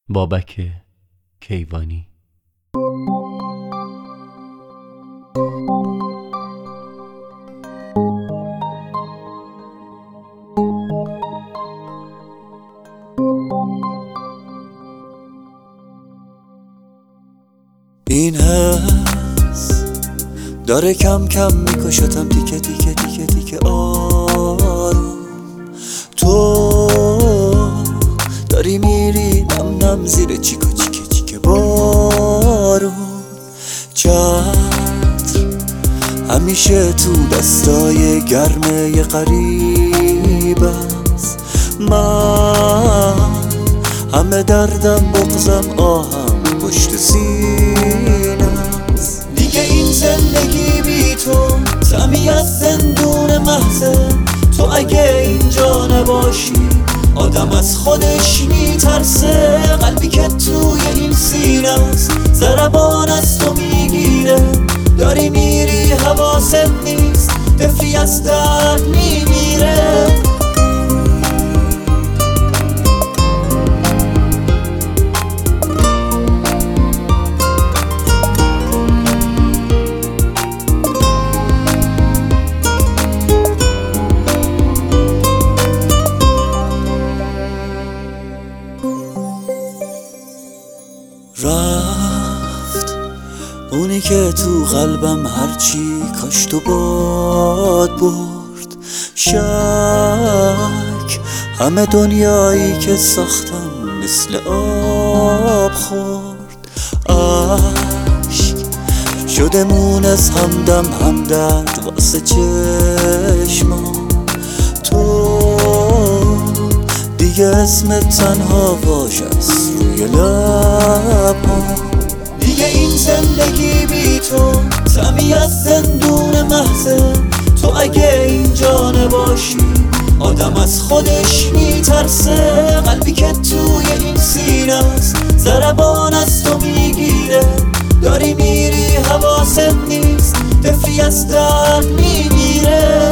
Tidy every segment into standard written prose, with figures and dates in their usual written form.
بابک کیوانی. این حس داره کم کم میکشتم تیکه تیکه تیکه تیکه آروم. تو داری میری نم نم زیر چیکا چیکه چیکه بارون. چتر همیشه تو دستای گرمه ی غریب است. من همه دردم بغزم آهم پشت سینه است. دیگه این زندگی بی تو طعمی از زندون محضه. تو اگه اینجا نباشی آدم از خودش میترسه. قلبی که توی این سینه است ضربان از تو میگیره. داری میری حواست نیست طفلی از درد میمیره. رفت اونی که تو قلبم هرچی کاشت و باد برد. شک همه دنیایی که ساختم مثل آب خورد. عشق شده مونس همدم همدرد واسه چشمام. تو دیگه اسمت تنها واژه‌ست روی لبام. دیگه این زندگی بی تو طعمی از زندون محضه. تو اگه اینجا نباشی آدم از خودش میترسه. قلبی که توی این سینه است ضربان از تو میگیره. داری میری حواست نیست طفلی از درد میمیره.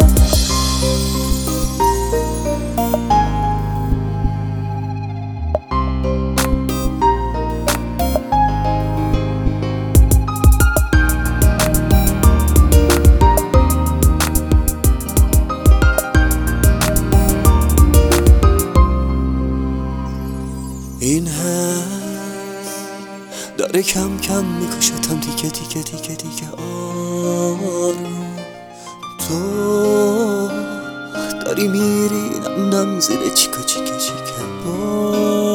این حس داره کم کم میکشتم تیکه تیکه تیکه تیکه آروم. تو داری میری نم نم زیر چیکا چیکه چیکه